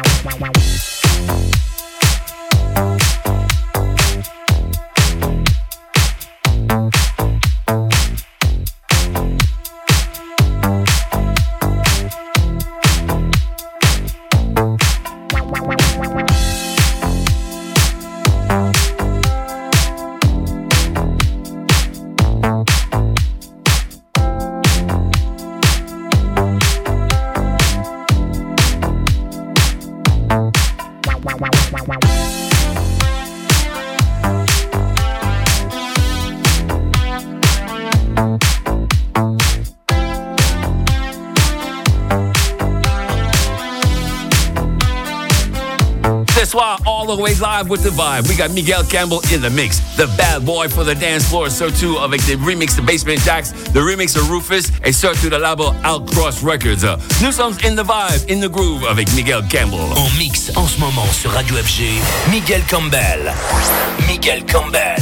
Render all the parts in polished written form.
All the way live with the vibe. We got Miguel Campbell in the mix. The bad boy for the dance floor. Surtout avec the remix de Basement Jaxx, the remix of Rufus, et surtout le label Outcross Records. New songs in the vibe, in the groove avec Miguel Campbell. En mix en ce moment sur Radio FG, Miguel Campbell. Miguel Campbell.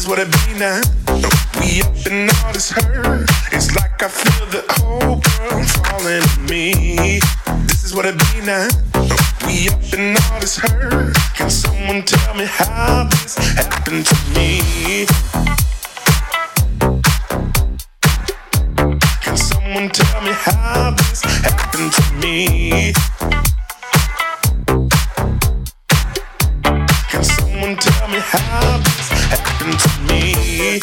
is what it be now. We up in all this hurt. It's like I feel the whole world falling on me. This is what it be now. We up in all this hurt. Can someone tell me how this happened to me? Can someone tell me how this happened to me? Can someone tell me how this happened to me?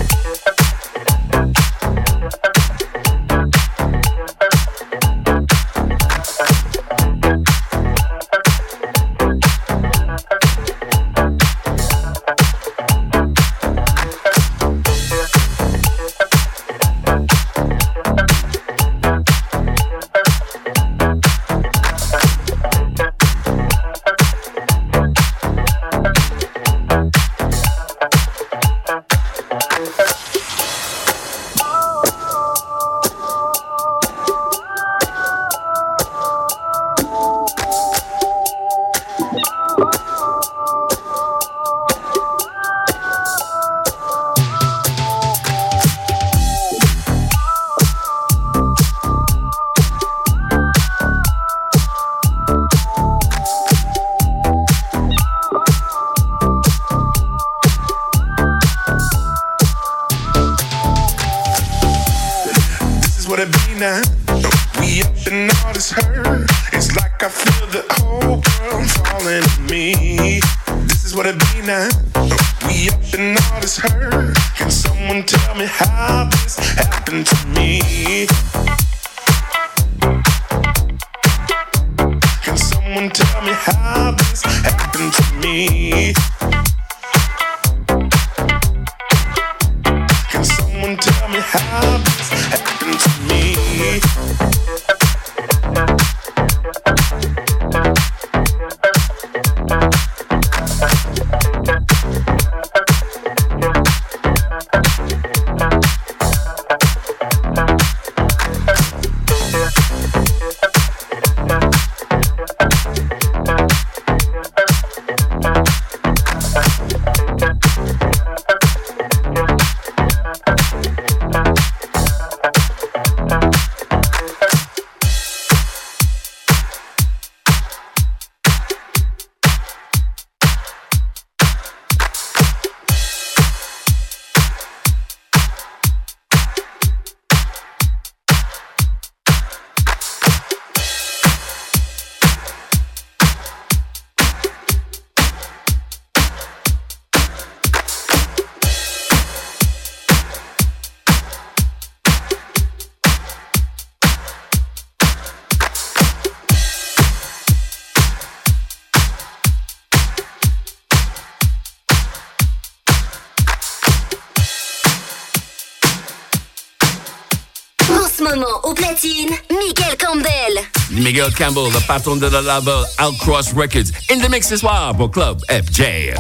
Au platine, Miguel Campbell. Miguel Campbell, le patron de la label Outcross Records. In the mix ce soir pour Club FJ.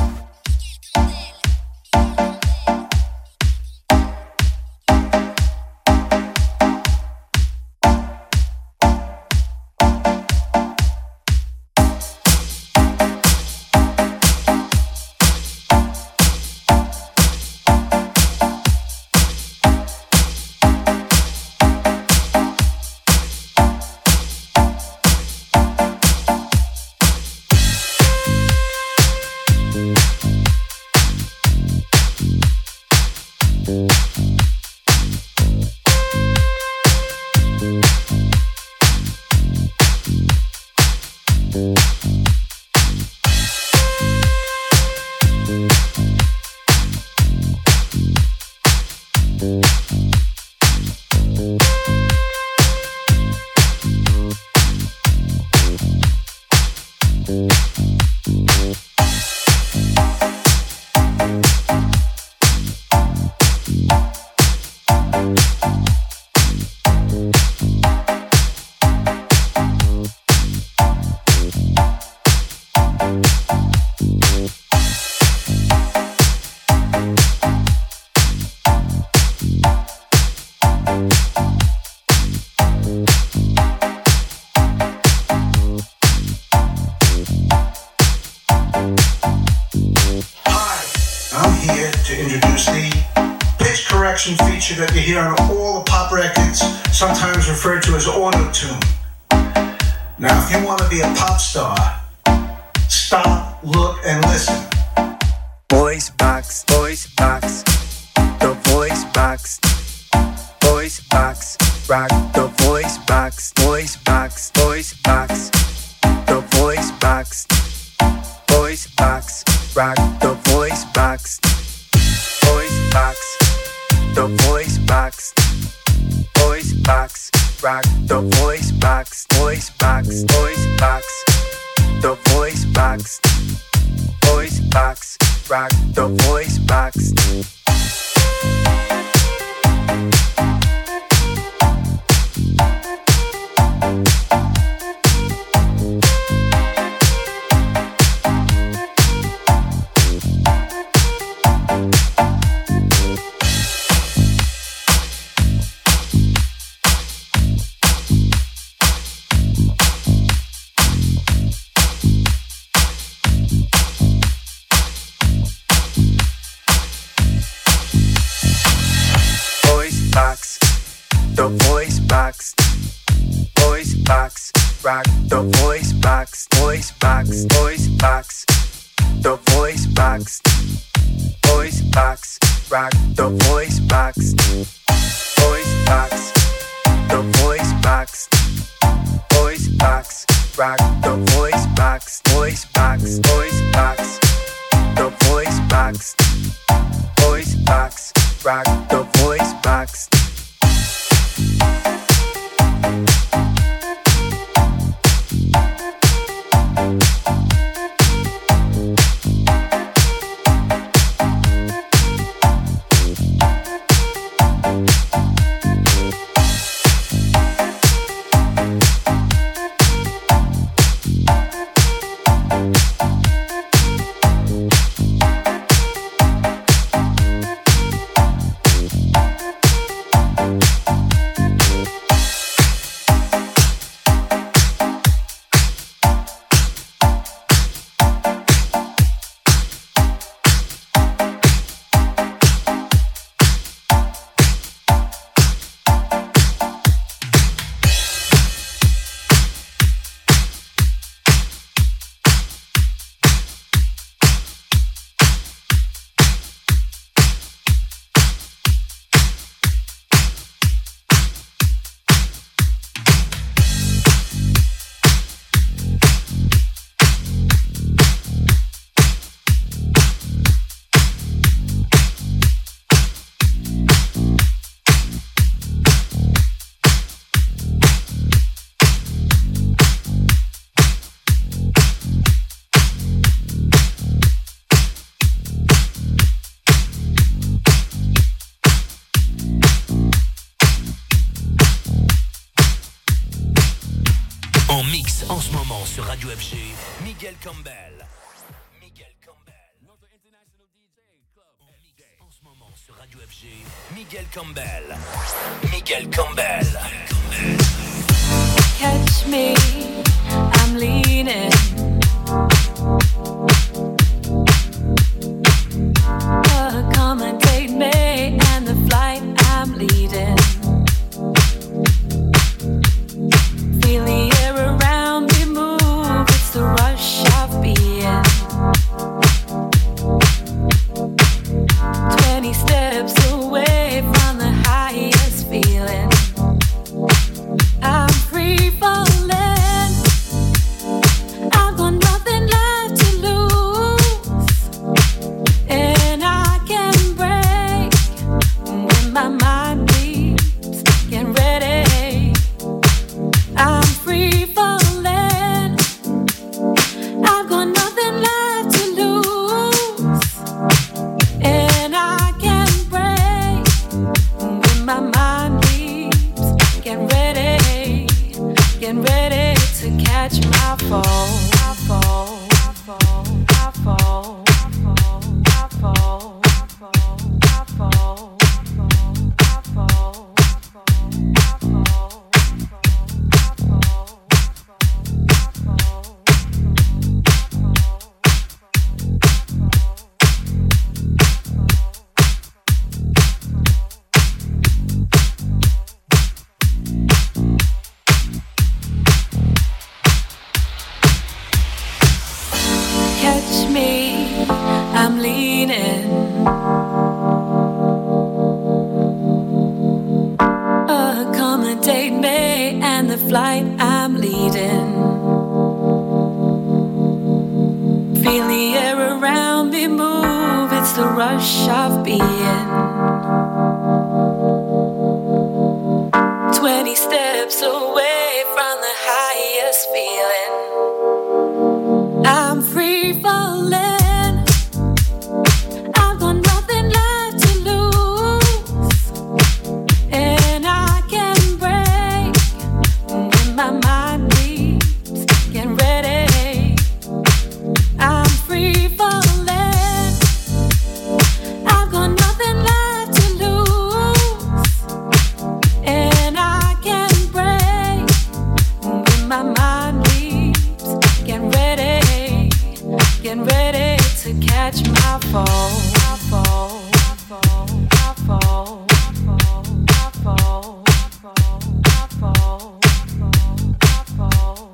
I'm here to introduce the pitch correction feature that you hear on all the pop records, sometimes referred to as auto-tune. Now, if you want to be a pop star, stop, look, and listen. Voice box, the voice box, rock the voice box, the voice box, rock the voice box, rock the voice box, rock the voice box, the voice box, rock the voice box. The voice box, rock the voice box, the voice box, rock the voice box, the voice box, rock the voice box, the voice box, rock the voice box. Sur Radio FG, Miguel Campbell. Notre international DJ club. En mix en ce moment sur Radio FG, Miguel Campbell. Catch me, I'm leaning. Accommodate me and the flight I'm leading. Feel the air around me move, it's the rush of being. 20 steps away from the highest feeling. I'm free falling. I've got nothing left to lose, and I can break when my mind leaves. Get ready. I'm free falling. I've got nothing left to lose, and I can break meaning. Accommodate me and the flight I'm leading. Feel the air around me move, it's the rush of being. 20 steps away from the highest feeling. I'm free falling. I've got nothing left to lose, and I can break when my mind leaves. Get ready. I'm free falling. I've got nothing left to lose, and I can break when my mind leaves. Get ready to catch my fall. I fall. I fall. I fall. I fall. I fall. I fall. I fall.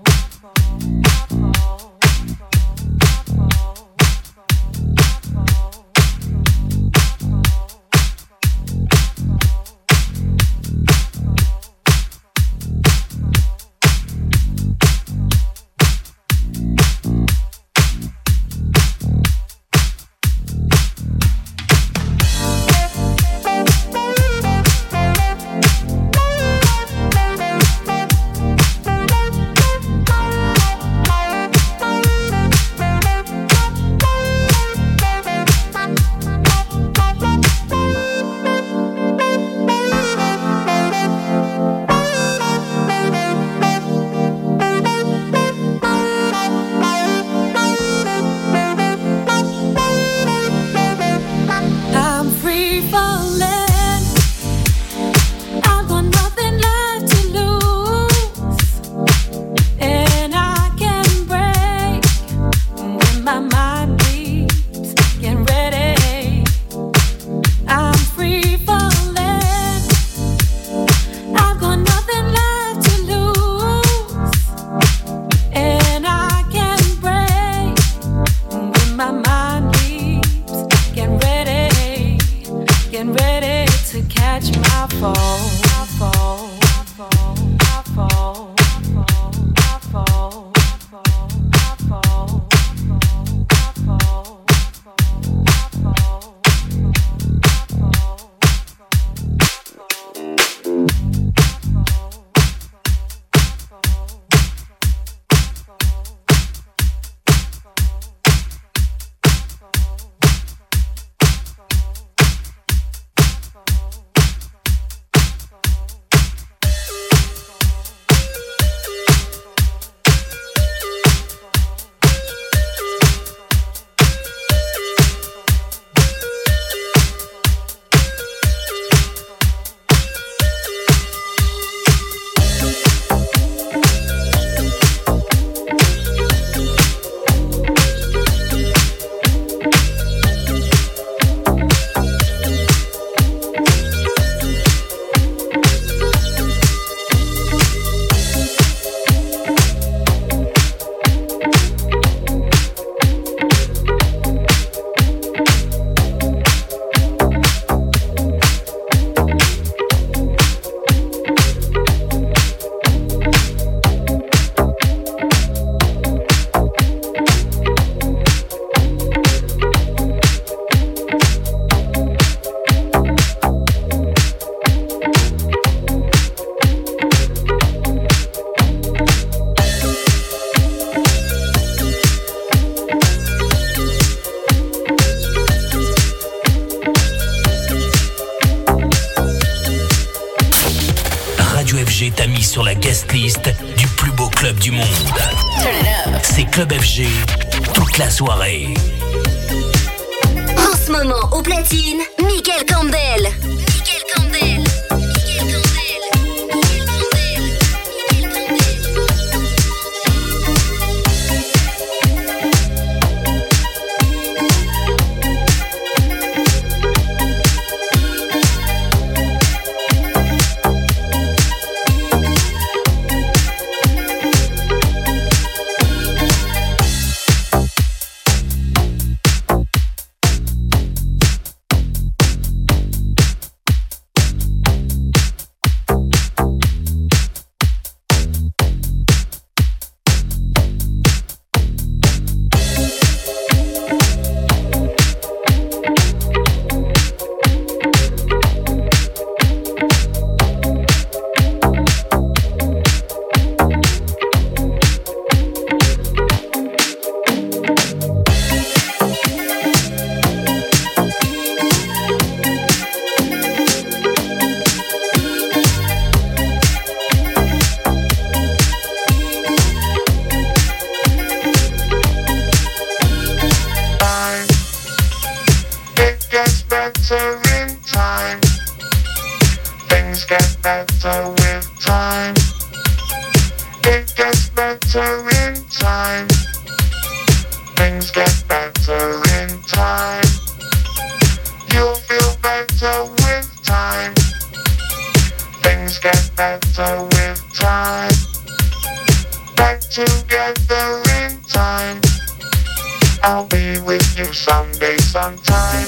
t'a mis sur la guest list du plus beau club du monde. C'est Club FG toute la soirée. En ce moment, au platine, Miguel Campbell. Miguel Campbell. better in time. Things get better with time. It gets better in time. Things get better in time. You'll feel better with time. Things get better with time. Back together in time. I'll be with you someday, sometime.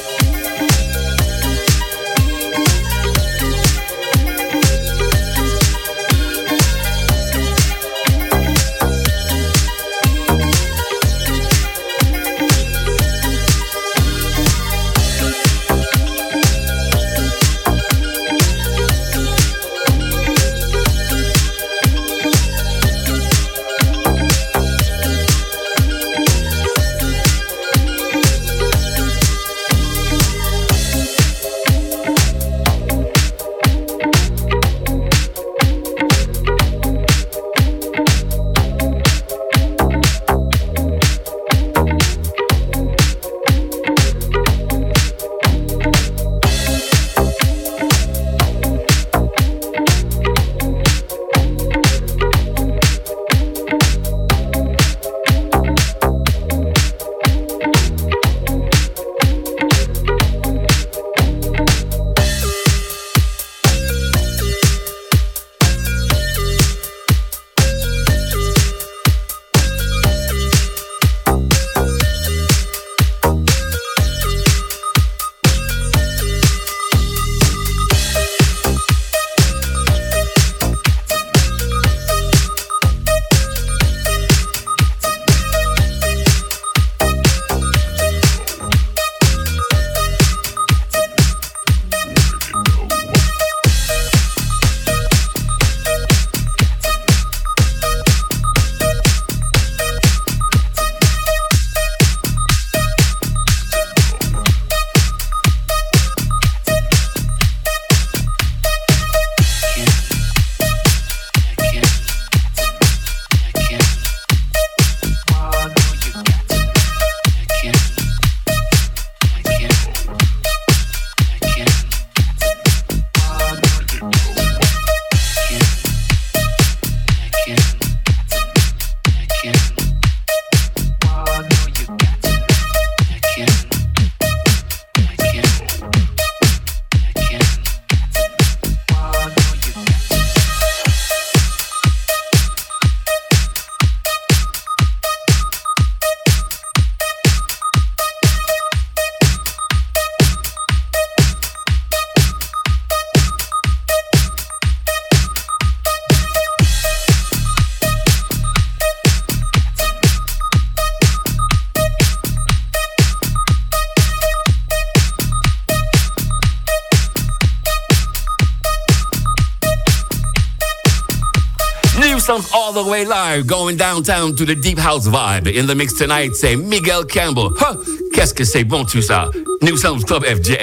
Sounds all the way live, going downtown to the deep house vibe. In the mix tonight, c'est Miguel Campbell. Huh, qu'est-ce que c'est bon tout ça? New Sounds Club FJ.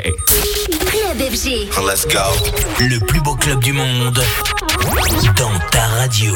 Club FG. Let's go. Le plus beau club du monde dans ta radio.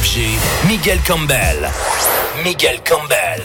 FG, Miguel Campbell. Miguel Campbell.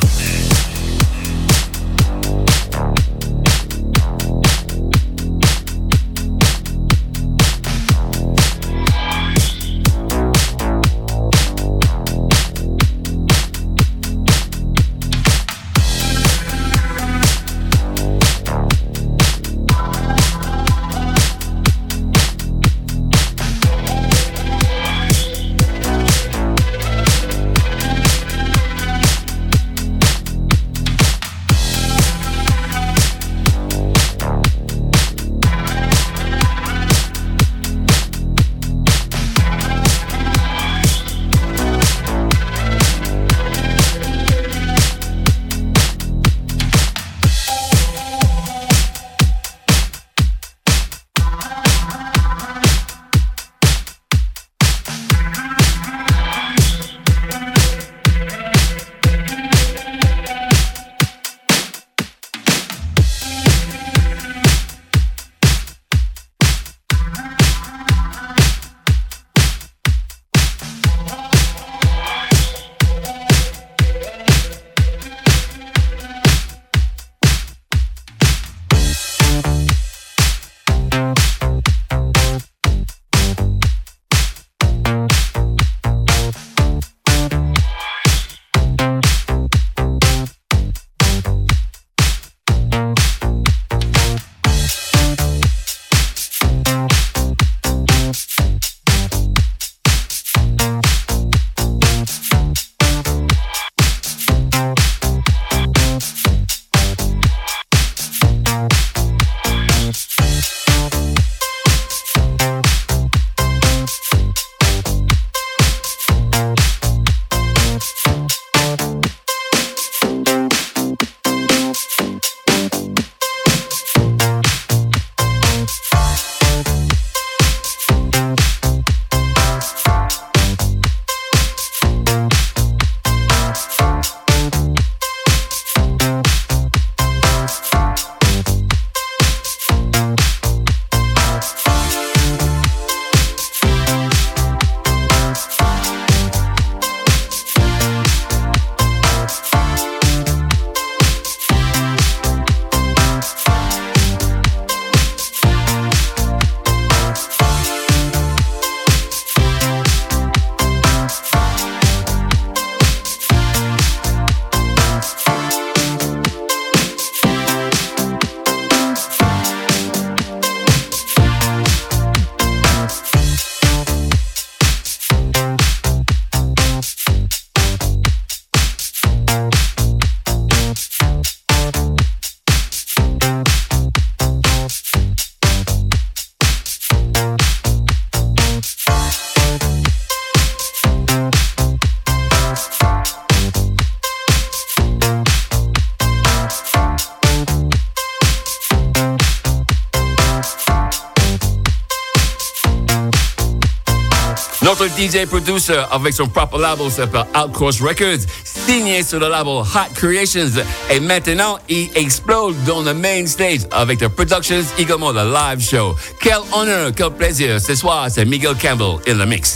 Notre DJ producer avec son propre label s'appelle Outcross Records, signé sur le label Hot Creations. Et maintenant, il explose dans le main stage avec The Productions, également le live show. Quel honneur, quel plaisir. Ce soir, c'est Miguel Campbell in the mix.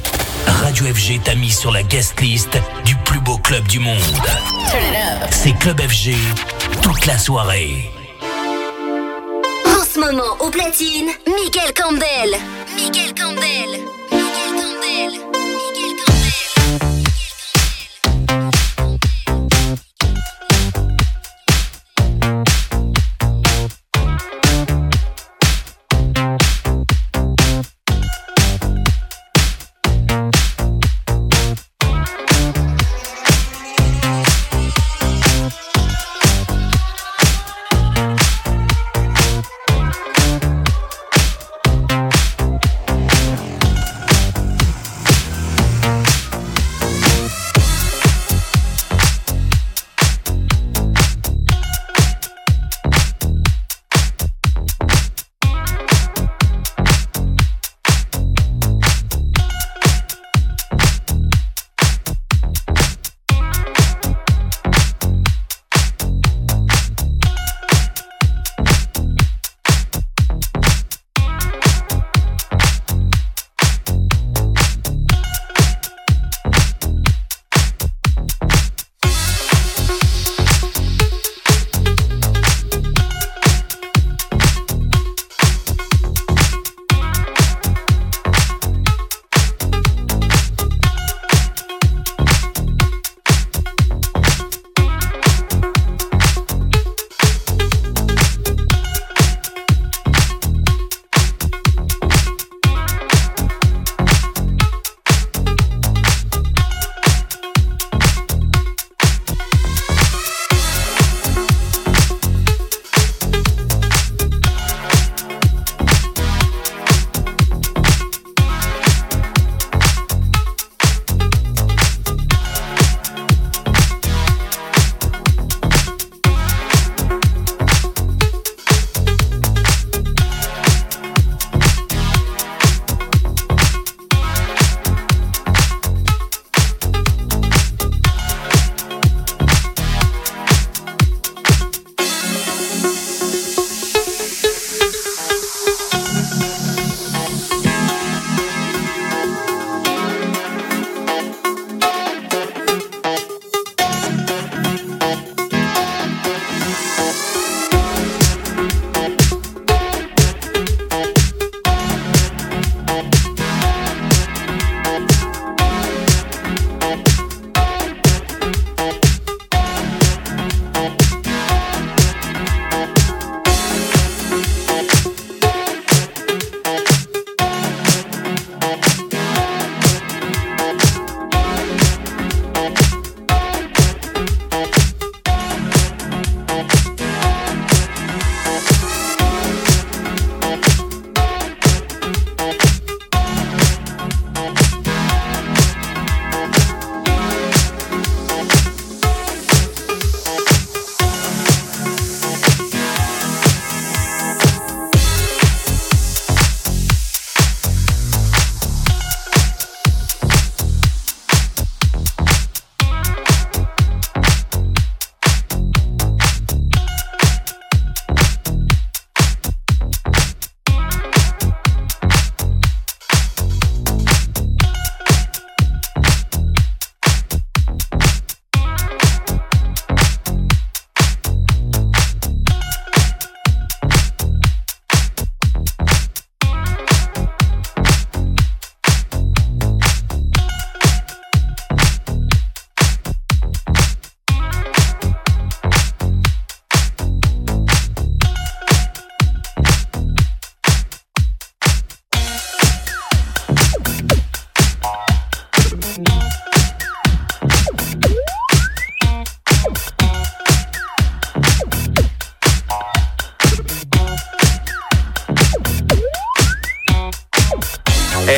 Radio FG t'a mis sur la guest list du plus beau club du monde. C'est Club FG toute la soirée. En ce moment, au platine, Miguel Campbell. Miguel Campbell.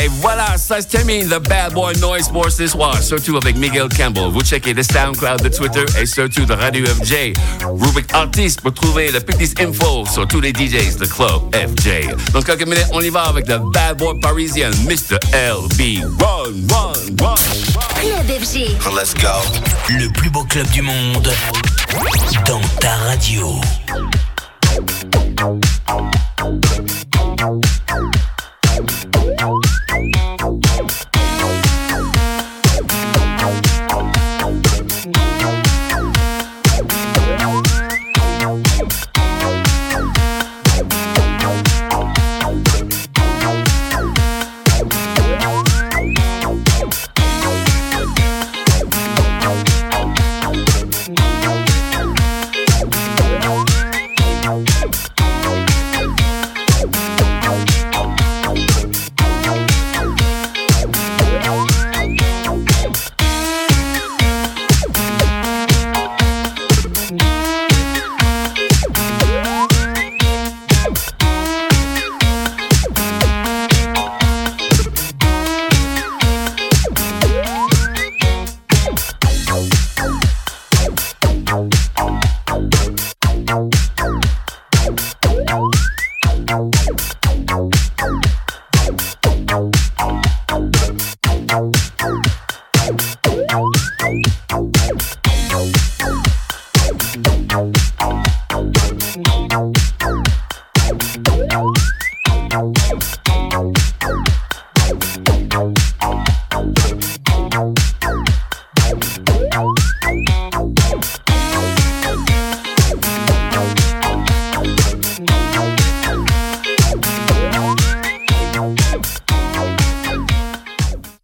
Et voilà, ça se termine The Bad Boy Noise pour ce soir, surtout avec Miguel Campbell. Vous checkez le SoundCloud, le Twitter et surtout de Radio FJ. Rubrique artiste pour trouver le petit info sur tous les DJs de Club FJ. Dans quelques minutes, on y va avec The Bad Boy parisien, Mr. LB. Run. Club FG. Let's go. Le plus beau club du monde dans ta radio.